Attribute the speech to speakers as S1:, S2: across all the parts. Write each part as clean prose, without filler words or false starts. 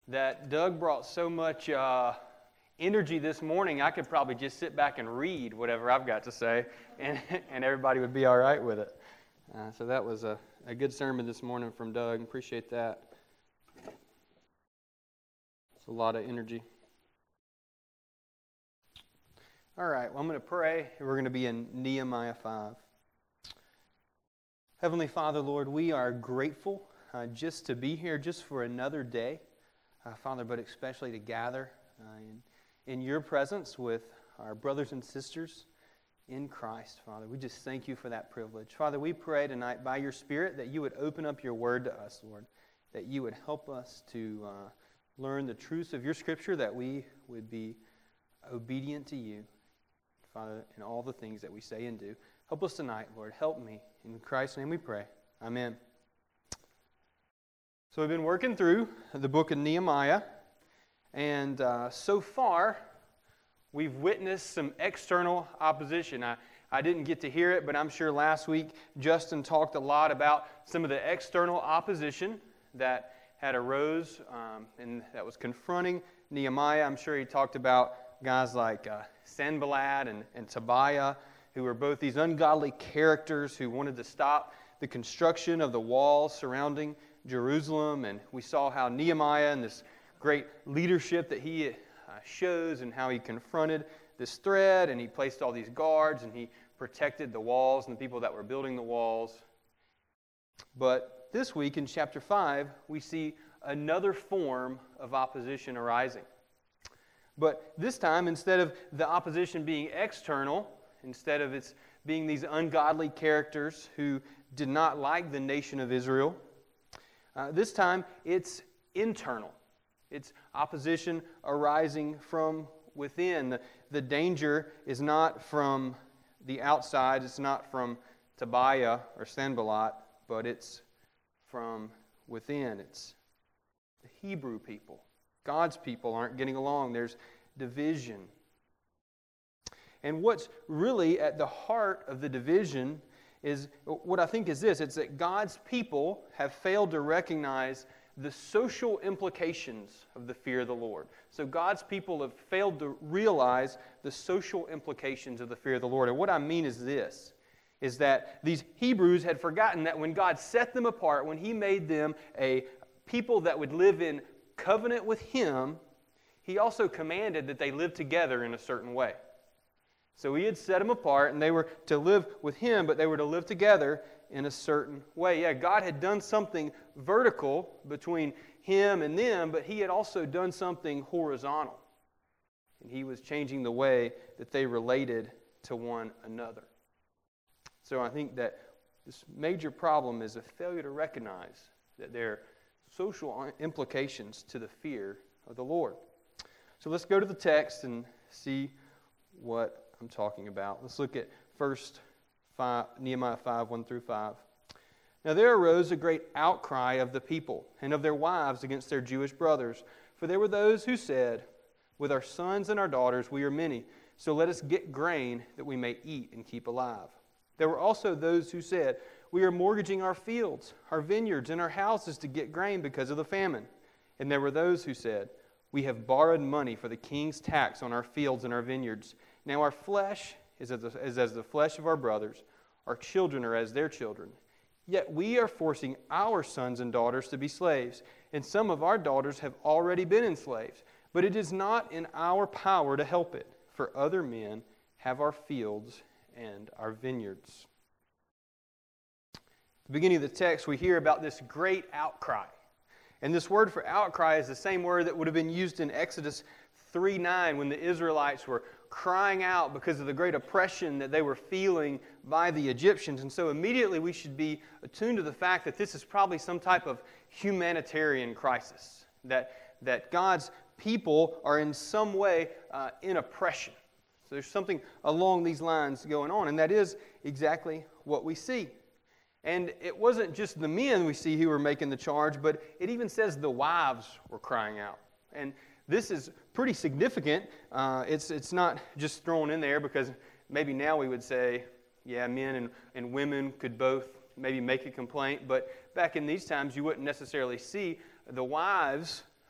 S1: that Doug brought so much energy this morning, I could probably just sit back and read whatever I've got to say, and everybody would be all right with it. So that was a good sermon this morning from Doug. Appreciate that. It's a lot of energy. All right, well, I'm going to pray. We're going to be in Nehemiah 5. Heavenly Father, Lord, we are grateful just to be here, just for another day, Father, but especially to gather in your presence with our brothers and sisters in Christ, Father. We just thank you for that privilege. Father, we pray tonight by your Spirit that you would open up your word to us, Lord, that you would help us to learn the truths of your Scripture, that we would be obedient to you, Father, in all the things that we say and do. Help us tonight, Lord. Help me. In Christ's name we pray. Amen. So we've been working through the book of Nehemiah, and so far we've witnessed some external opposition. I didn't get to hear it, but I'm sure last week Justin talked a lot about some of the external opposition that had arose and that was confronting Nehemiah. I'm sure he talked about guys like Sanballat and Tobiah, who were both these ungodly characters who wanted to stop the construction of the walls surrounding Jerusalem. And we saw how Nehemiah and this great leadership that he shows, and how he confronted this threat, and he placed all these guards, and he protected the walls and the people that were building the walls. But this week in chapter 5, we see another form of opposition arising. But this time, instead of the opposition being external, instead of it being these ungodly characters who did not like the nation of Israel, this time it's internal. It's opposition arising from within. The danger is not from the outside. It's not from Tobiah or Sanballat, but it's from within. It's the Hebrew people. God's people aren't getting along. There's division. And what's really at the heart of the division is what I think is this. It's that God's people have failed to recognize the social implications of the fear of the Lord. So God's people have failed to realize the social implications of the fear of the Lord. And what I mean is this, is that these Hebrews had forgotten that when God set them apart, when He made them a people that would live in covenant with Him, He also commanded that they live together in a certain way. So He had set them apart, and they were to live with Him, but they were to live together in a certain way. Yeah, God had done something vertical between Him and them, but He had also done something horizontal. And He was changing the way that they related to one another. So I think that this major problem is a failure to recognize that there are social implications to the fear of the Lord. So let's go to the text and see what I'm talking about. Let's look at Nehemiah 5, 1 through 5. Now there arose a great outcry of the people and of their wives against their Jewish brothers. For there were those who said, with our sons and our daughters we are many, so let us get grain that we may eat and keep alive. There were also those who said, we are mortgaging our fields, our vineyards, and our houses to get grain because of the famine. And there were those who said, we have borrowed money for the king's tax on our fields and our vineyards. Now our flesh is as the flesh of our brothers. Our children are as their children. Yet we are forcing our sons and daughters to be slaves, and some of our daughters have already been enslaved. But it is not in our power to help it, for other men have our fields and our vineyards. At the beginning of the text, we hear about this great outcry. And this word for outcry is the same word that would have been used in Exodus 3:9 when the Israelites were crying out because of the great oppression that they were feeling by the Egyptians. And so immediately we should be attuned to the fact that this is probably some type of humanitarian crisis, that God's people are in some way in oppression. So there's something along these lines going on, and that is exactly what we see. And it wasn't just the men we see who were making the charge, but it even says the wives were crying out. And this is pretty significant. It's not just thrown in there because maybe now we would say, yeah, men and women could both maybe make a complaint. But back in these times, you wouldn't necessarily see the wives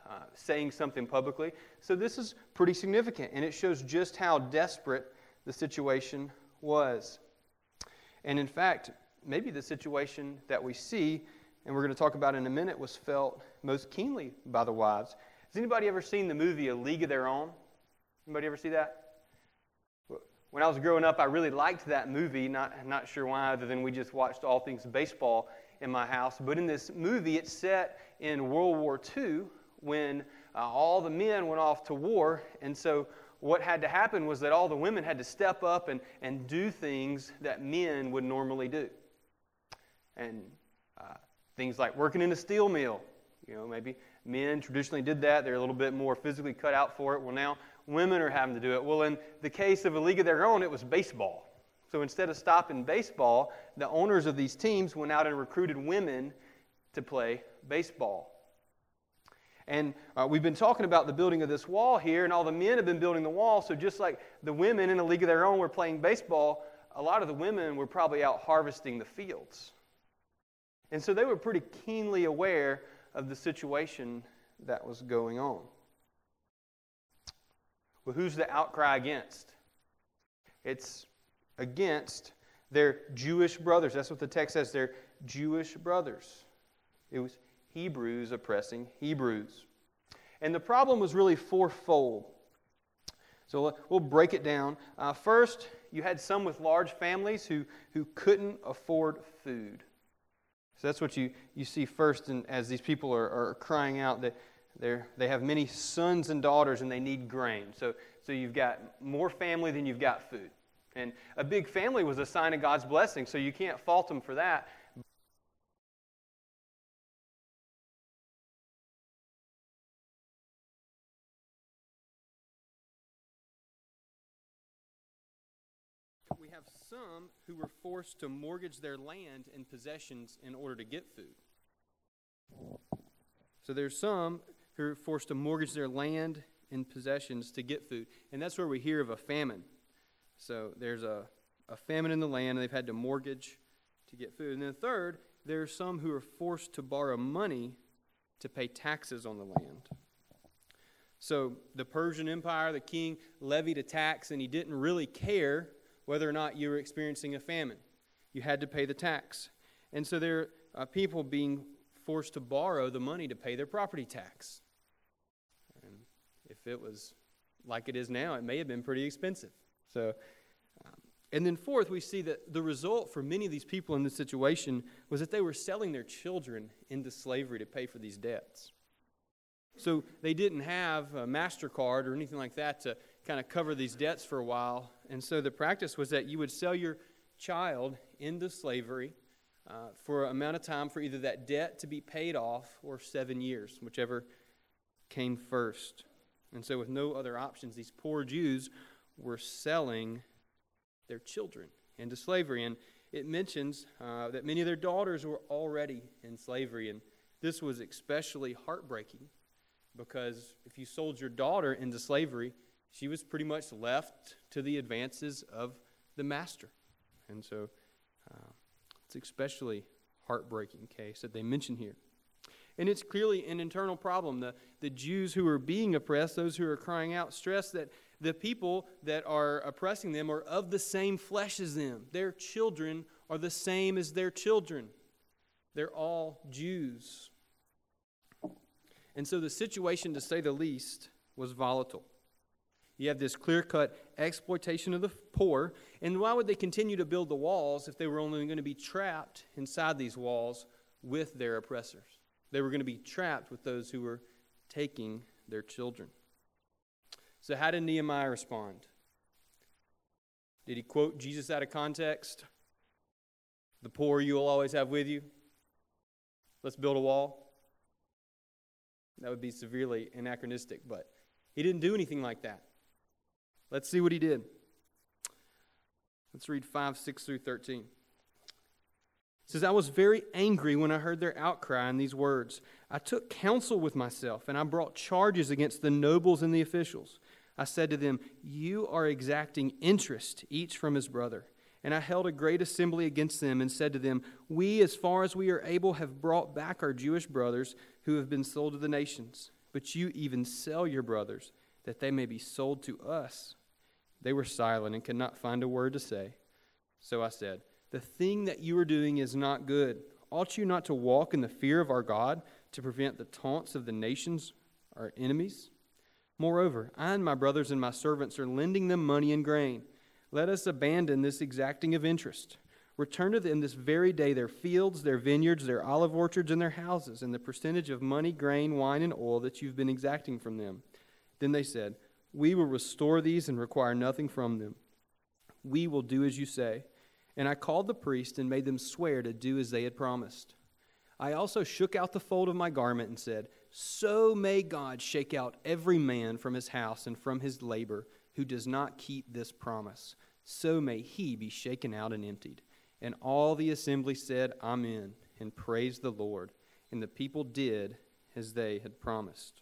S1: saying something publicly. So this is pretty significant, and it shows just how desperate the situation was. And in fact, maybe the situation that we see, and we're going to talk about in a minute, was felt most keenly by the wives. Has anybody ever seen the movie A League of Their Own? Anybody ever see that? When I was growing up, I really liked that movie. Not sure why, other than we just watched all things baseball in my house. But in this movie, it's set in World War II when all the men went off to war. And so what had to happen was that all the women had to step up and do things that men would normally do. And things like working in a steel mill. Maybe men traditionally did that. They're a little bit more physically cut out for it. Well, now women are having to do it. Well, in the case of A League of Their Own, it was baseball. So instead of stopping baseball, the owners of these teams went out and recruited women to play baseball. And we've been talking about the building of this wall here, and all the men have been building the wall. So just like the women in A League of Their Own were playing baseball, a lot of the women were probably out harvesting the fields. And so they were pretty keenly aware of the situation that was going on. Well, who's the outcry against? It's against their Jewish brothers. That's what the text says. They're Jewish brothers. It was Hebrews oppressing Hebrews. And the problem was really fourfold. So we'll break it down. First, you had some with large families who couldn't afford food. So that's what you see first as these people are crying out that they have many sons and daughters and they need grain. So you've got more family than you've got food. And a big family was a sign of God's blessing, so you can't fault them for that. We have some who were forced to mortgage their land and possessions in order to get food. So there's some who are forced to mortgage their land and possessions to get food. And that's where we hear of a famine. So there's a famine in the land, and they've had to mortgage to get food. And then third, there are some who are forced to borrow money to pay taxes on the land. So the Persian Empire, the king levied a tax, and he didn't really care whether or not you were experiencing a famine. You had to pay the tax. And so there are people being forced to borrow the money to pay their property tax. And if it was like it is now, it may have been pretty expensive. And then fourth, we see that the result for many of these people in this situation was that they were selling their children into slavery to pay for these debts. So they didn't have a MasterCard or anything like that to kind of cover these debts for a while. And so the practice was that you would sell your child into slavery for an amount of time for either that debt to be paid off or 7 years, whichever came first. And so with no other options, these poor Jews were selling their children into slavery. And it mentions that many of their daughters were already in slavery. And this was especially heartbreaking because if you sold your daughter into slavery, she was pretty much left to the advances of the master. And so it's especially heartbreaking case that they mention here. And it's clearly an internal problem. The Jews who are being oppressed, those who are crying out, stress that the people that are oppressing them are of the same flesh as them. Their children are the same as their children. They're all Jews. And so the situation, to say the least, was volatile. You have this clear-cut exploitation of the poor. And why would they continue to build the walls if they were only going to be trapped inside these walls with their oppressors? They were going to be trapped with those who were taking their children. So how did Nehemiah respond? Did he quote Jesus out of context? The poor you will always have with you. Let's build a wall. That would be severely anachronistic, but he didn't do anything like that. Let's see what he did. Let's read 5:6-13. It says, I was very angry when I heard their outcry in these words. I took counsel with myself, and I brought charges against the nobles and the officials. I said to them, you are exacting interest, each from his brother. And I held a great assembly against them and said to them, we, as far as we are able, have brought back our Jewish brothers who have been sold to the nations. but you even sell your brothers, that they may be sold to us." They were silent and could not find a word to say. So I said, "The thing that you are doing is not good. Ought you not to walk in the fear of our God, to prevent the taunts of the nations, our enemies? Moreover, I and my brothers and my servants are lending them money and grain. Let us abandon this exacting of interest. Return to them this very day their fields, their vineyards, their olive orchards, and their houses, and the percentage of money, grain, wine, and oil that you've been exacting from them." Then they said, "We will restore these and require nothing from them. We will do as you say." And I called the priest and made them swear to do as they had promised. I also shook out the fold of my garment and said, "So may God shake out every man from his house and from his labor who does not keep this promise. So may he be shaken out and emptied." And all the assembly said, "Amen," and praised the Lord. And the people did as they had promised.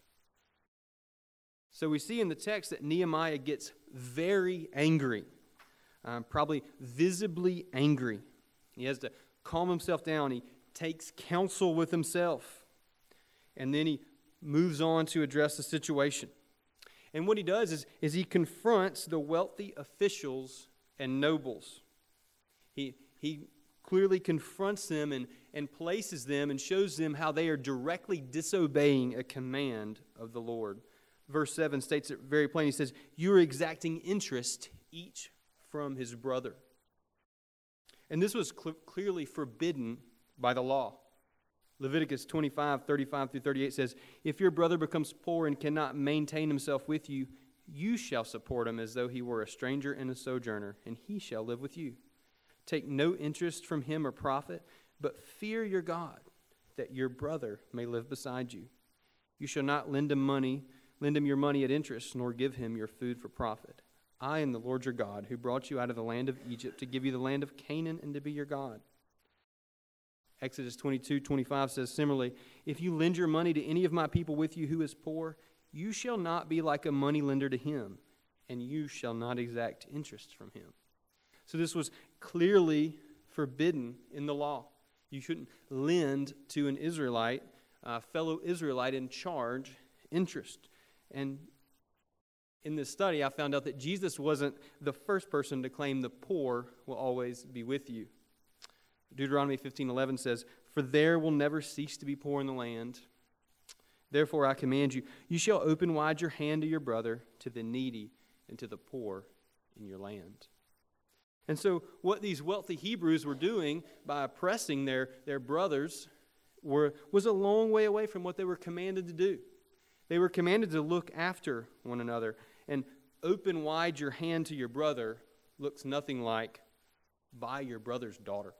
S1: So we see in the text that Nehemiah gets very angry, probably visibly angry. He has to calm himself down. He takes counsel with himself. And then he moves on to address the situation. And what he does is he confronts the wealthy officials and nobles. He clearly confronts them and places them and shows them how they are directly disobeying a command of the Lord. Verse 7 states it very plain. He says, "You are exacting interest each from his brother." And this was clearly forbidden by the law. Leviticus 25:35-38 says, "If your brother becomes poor and cannot maintain himself with you, you shall support him as though he were a stranger and a sojourner, and he shall live with you. Take no interest from him or profit, but fear your God, that your brother may live beside you. You shall not lend him your money at interest, nor give him your food for profit. I am the Lord your God, who brought you out of the land of Egypt to give you the land of Canaan and to be your God." Exodus 22:25 says similarly, "If you lend your money to any of my people with you who is poor, you shall not be like a money lender to him, and you shall not exact interest from him." So this was clearly forbidden in the law. You shouldn't lend to an Israelite, fellow Israelite, and charge interest. And in this study, I found out that Jesus wasn't the first person to claim the poor will always be with you. Deuteronomy 15:11 says, "For there will never cease to be poor in the land. Therefore I command you, you shall open wide your hand to your brother, to the needy, and to the poor in your land." And so what these wealthy Hebrews were doing by oppressing their brothers was a long way away from what they were commanded to do. They were commanded to look after one another. And open wide your hand to your brother looks nothing like buy your brother's daughter.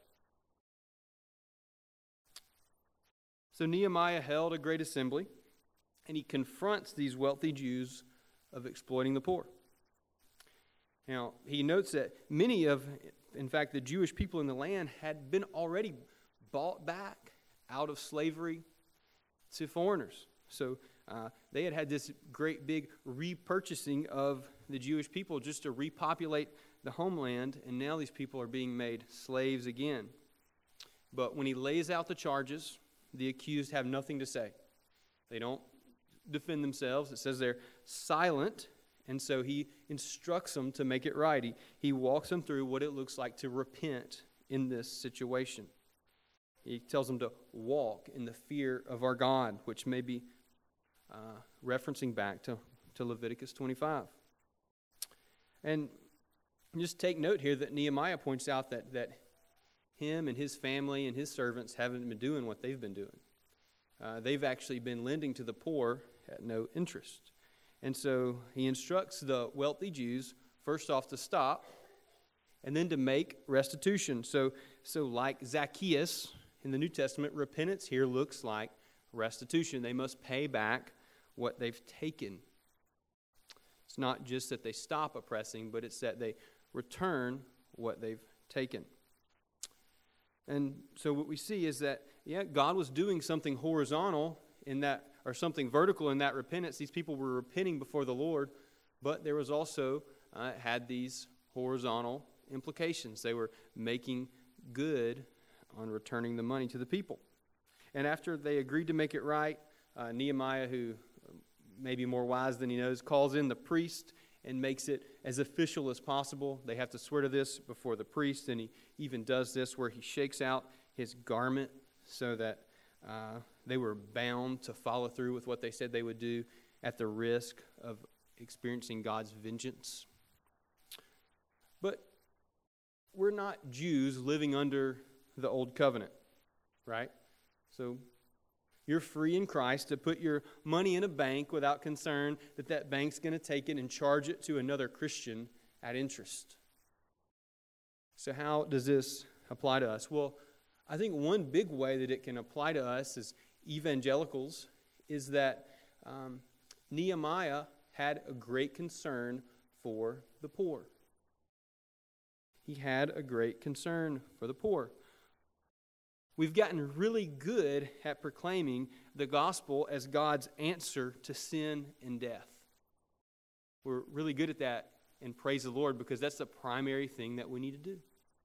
S1: So Nehemiah held a great assembly, and he confronts these wealthy Jews of exploiting the poor. Now, he notes that in fact, the Jewish people in the land had been already bought back out of slavery to foreigners. So they had this great big repurchasing of the Jewish people just to repopulate the homeland, and now these people are being made slaves again. But when he lays out the charges, the accused have nothing to say. They don't defend themselves. It says they're silent, and so he instructs them to make it right. He walks them through what it looks like to repent in this situation. He tells them to walk in the fear of our God, which may be referencing back to Leviticus 25. And just take note here that Nehemiah points out that him and his family and his servants haven't been doing what they've been doing. They've actually been lending to the poor at no interest. And so he instructs the wealthy Jews, first off, to stop, and then to make restitution. So like Zacchaeus in the New Testament, repentance here looks like restitution. They must pay back what they've taken. It's not just that they stop oppressing, but it's that they return what they've taken. And so what we see is that, God was doing something horizontal in that, or something vertical in that repentance. These people were repenting before the Lord, but there was also, had these horizontal implications. They were making good on returning the money to the people. And after they agreed to make it right, Nehemiah, who maybe more wise than he knows, calls in the priest and makes it as official as possible. They have to swear to this before the priest, and he even does this where he shakes out his garment so that they were bound to follow through with what they said they would do at the risk of experiencing God's vengeance. But we're not Jews living under the old covenant, right? So you're free in Christ to put your money in a bank without concern that that bank's going to take it and charge it to another Christian at interest. So how does this apply to us? Well, I think one big way that it can apply to us as evangelicals is that Nehemiah had a great concern for the poor. He had a great concern for the poor. We've gotten really good at proclaiming the gospel as God's answer to sin and death. We're really good at that, and praise the Lord, because that's the primary thing that we need to do.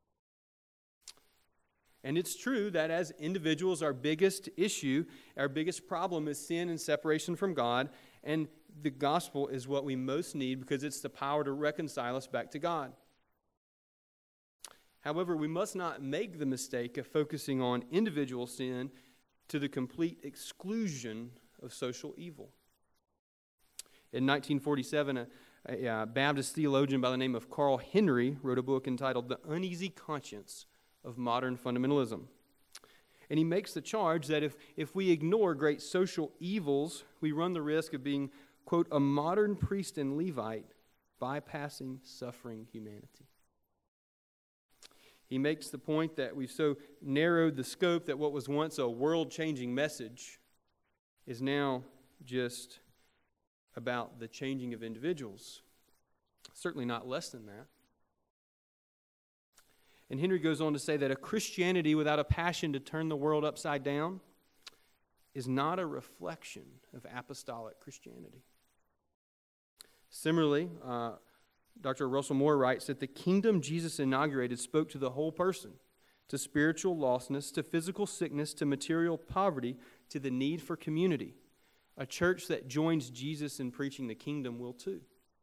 S1: And it's true that as individuals, our biggest issue, our biggest problem is sin and separation from God, and the gospel is what we most need because it's the power to reconcile us back to God. However, we must not make the mistake of focusing on individual sin to the complete exclusion of social evil. In 1947, a Baptist theologian by the name of Carl Henry wrote a book entitled The Uneasy Conscience of Modern Fundamentalism. And he makes the charge that if we ignore great social evils, we run the risk of being, quote, a modern priest and Levite bypassing suffering humanity. He makes the point that we've so narrowed the scope that what was once a world-changing message is now just about the changing of individuals. Certainly not less than that. And Henry goes on to say that a Christianity without a passion to turn the world upside down is not a reflection of apostolic Christianity. Similarly, Dr. Russell Moore writes that the kingdom Jesus inaugurated spoke to the whole person, to spiritual lostness, to physical sickness, to material poverty, to the need for community. A church that joins Jesus in preaching the kingdom will too.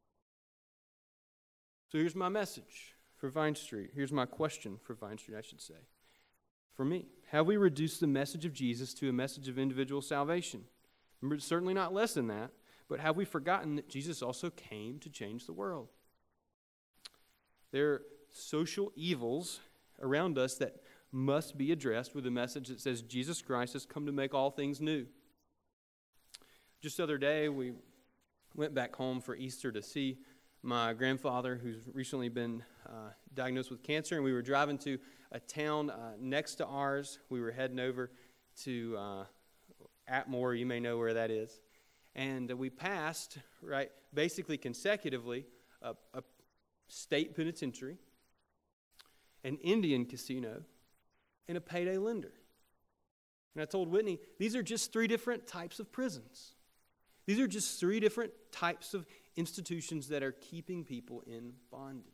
S1: So here's my message for Vine Street. Here's my question for Vine Street, I should say. For me, have we reduced the message of Jesus to a message of individual salvation? Remember, it's certainly not less than that, but have we forgotten that Jesus also came to change the world? There are social evils around us that must be addressed with a message that says Jesus Christ has come to make all things new. Just the other day, we went back home for Easter to see my grandfather, who's recently been diagnosed with cancer, and we were driving to a town next to ours. We were heading over to Atmore. You may know where that is. And we passed, right, basically consecutively, a state penitentiary, an Indian casino, and a payday lender. And I told Whitney, these are just 3 different types of prisons. These are just 3 different types of institutions that are keeping people in bondage.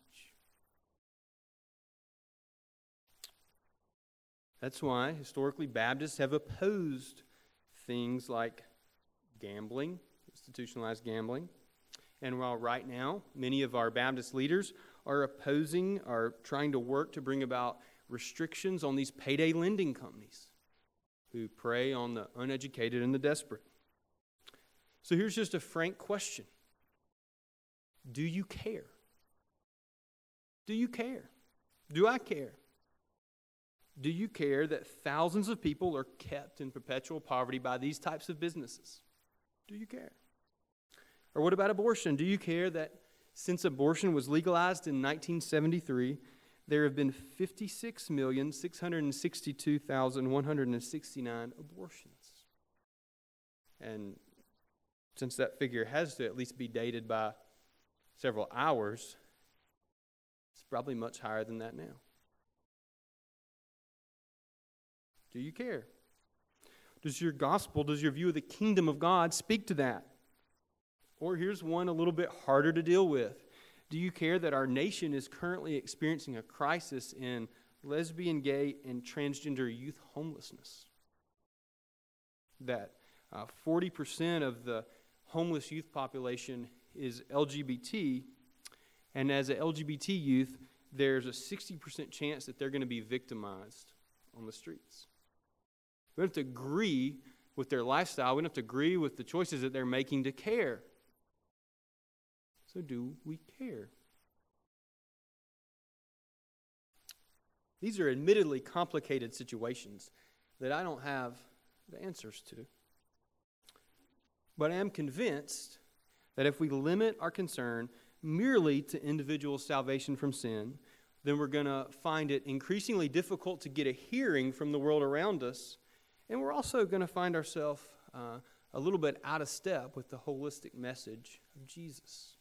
S1: That's why, historically, Baptists have opposed things like gambling, institutionalized gambling. And while right now, many of our Baptist leaders are trying to work to bring about restrictions on these payday lending companies who prey on the uneducated and the desperate. So here's just a frank question. Do you care? Do you care? Do I care? Do you care that thousands of people are kept in perpetual poverty by these types of businesses? Do you care? Or what about abortion? Do you care that since abortion was legalized in 1973, there have been 56,662,169 abortions? And since that figure has to at least be dated by several hours, it's probably much higher than that now. Do you care? Does your gospel, does your view of the kingdom of God speak to that? Or here's one a little bit harder to deal with. Do you care that our nation is currently experiencing a crisis in lesbian, gay, and transgender youth homelessness? That 40% of the homeless youth population is LGBT, and as an LGBT youth, there's a 60% chance that they're going to be victimized on the streets. We don't have to agree with their lifestyle. We don't have to agree with the choices that they're making to care. So do we care? These are admittedly complicated situations that I don't have the answers to. But I am convinced that if we limit our concern merely to individual salvation from sin, then we're going to find it increasingly difficult to get a hearing from the world around us, and we're also going to find ourselves a little bit out of step with the holistic message of Jesus.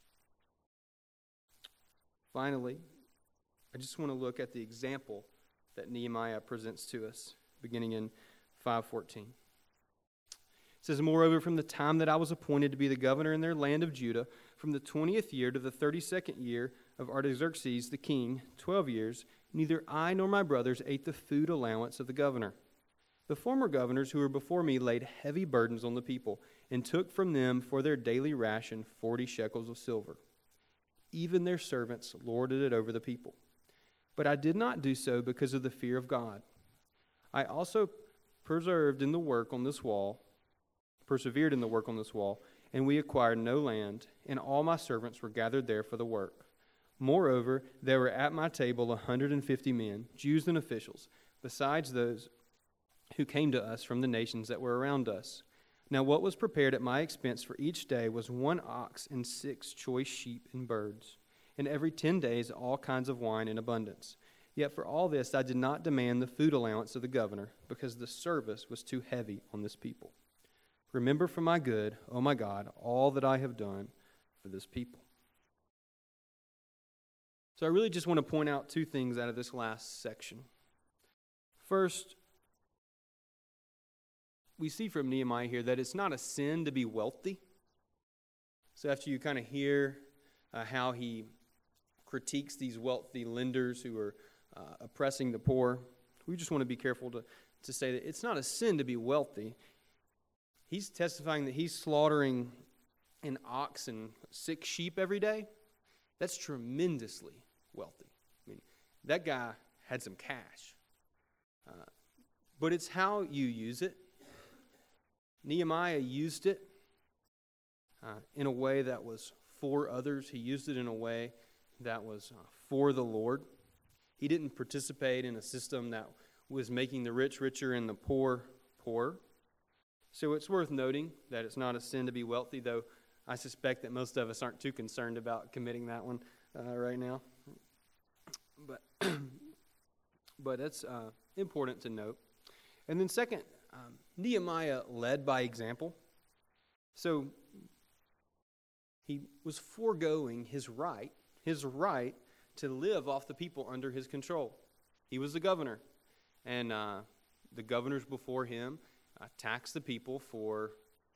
S1: Finally, I just want to look at the example that Nehemiah presents to us, beginning in 5:14. It says, "Moreover, from the time that I was appointed to be the governor in their land of Judah, from the 20th year to the 32nd year of Artaxerxes the king, 12 years, neither I nor my brothers ate the food allowance of the governor. The former governors who were before me laid heavy burdens on the people, and took from them for their daily ration 40 shekels of silver. Even their servants lorded it over the people. But I did not do so because of the fear of God. I also persevered in the work on this wall, and we acquired no land, and all my servants were gathered there for the work. Moreover, there were at my table 150 men, Jews and officials, besides those who came to us from the nations that were around us. Now what was prepared at my expense for each day was 1 ox and 6 choice sheep and birds, and every 10 days all kinds of wine in abundance. Yet for all this I did not demand the food allowance of the governor, because the service was too heavy on this people. Remember for my good, O my God, all that I have done for this people." So I really just want to point out 2 things out of this last section. First, we see from Nehemiah here that it's not a sin to be wealthy. So after you kind of hear how he critiques these wealthy lenders who are oppressing the poor, we just want to be careful to say that it's not a sin to be wealthy. He's testifying that he's slaughtering an ox and 6 sheep every day. That's tremendously wealthy. I mean, that guy had some cash. But it's how you use it. Nehemiah used it in a way that was for others. He used it in a way that was for the Lord. He didn't participate in a system that was making the rich richer and the poor poorer. So it's worth noting that it's not a sin to be wealthy, though I suspect that most of us aren't too concerned about committing that one right now. But it's important to note. And then second, Nehemiah led by example. So he was foregoing his right to live off the people under his control. He was the governor, and the governors before him taxed the people for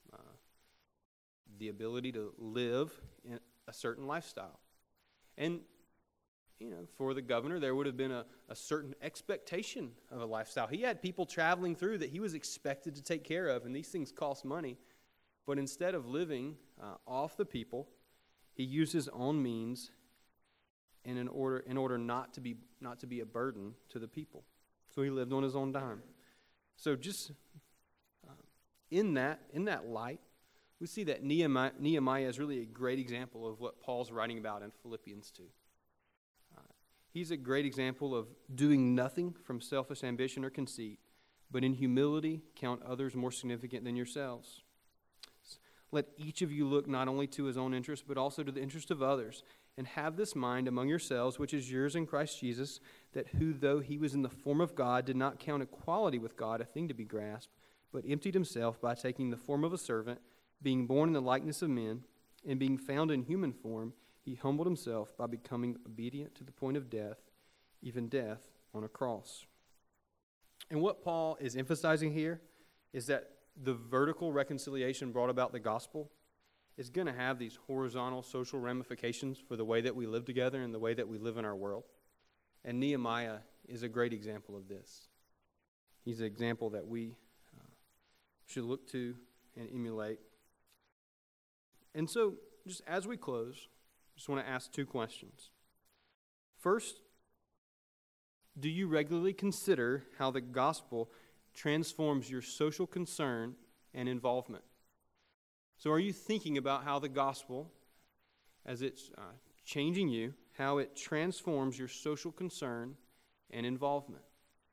S1: the ability to live in a certain lifestyle. And, for the governor, there would have been a certain expectation of a lifestyle. He had people traveling through that he was expected to take care of, and these things cost money. But instead of living off the people, he used his own means and in order not to be a burden to the people. So he lived on his own dime. So just in that light, we see that Nehemiah is really a great example of what Paul's writing about in Philippians 2. He's a great example of doing nothing from selfish ambition or conceit, but in humility count others more significant than yourselves. Let each of you look not only to his own interest, but also to the interest of others, and have this mind among yourselves, which is yours in Christ Jesus, that who, though he was in the form of God, did not count equality with God a thing to be grasped, but emptied himself by taking the form of a servant, being born in the likeness of men, and being found in human form, he humbled himself by becoming obedient to the point of death, even death on a cross. And what Paul is emphasizing here is that the vertical reconciliation brought about the gospel is going to have these horizontal social ramifications for the way that we live together and the way that we live in our world. And Nehemiah is a great example of this. He's an example that we should look to and emulate. And so, just as we close, I just want to ask two questions. First, do you regularly consider how the gospel transforms your social concern and involvement? So are you thinking about how the gospel, as it's changing you, how it transforms your social concern and involvement?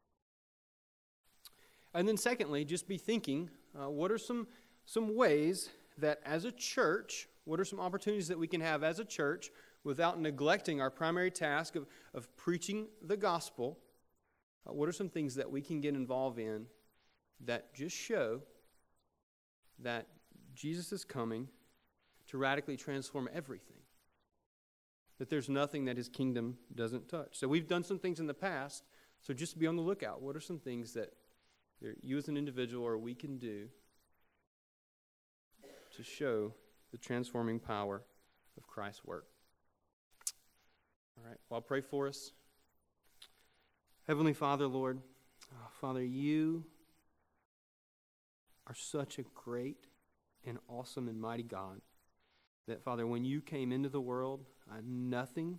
S1: And then secondly, just be thinking, what are some ways that as a church, what are some opportunities that we can have as a church without neglecting our primary task of preaching the gospel? What are some things that we can get involved in that just show that Jesus is coming to radically transform everything? That there's nothing that his kingdom doesn't touch. So we've done some things in the past, so just be on the lookout. What are some things that you as an individual or we can do to show the transforming power of Christ's work? All right, well, I'll pray for us. Heavenly Father, Lord, Father, you are such a great and awesome and mighty God that, Father, when you came into the world, nothing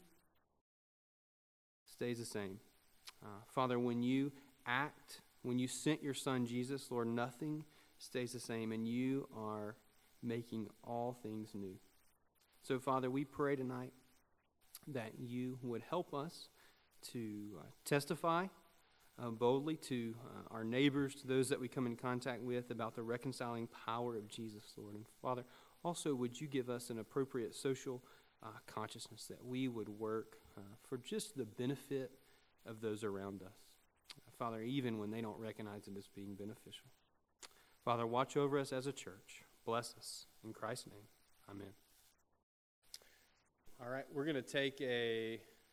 S1: stays the same. Father, when you sent your Son Jesus, Lord, nothing stays the same, and you are making all things new. So, Father, we pray tonight that you would help us to testify boldly to our neighbors, to those that we come in contact with, about the reconciling power of Jesus, Lord. And Father, also would you give us an appropriate social consciousness that we would work for just the benefit of those around us. Father, even when they don't recognize it as being beneficial. Father, watch over us as a church. Bless us. In Christ's name, amen. All right, we're going to take a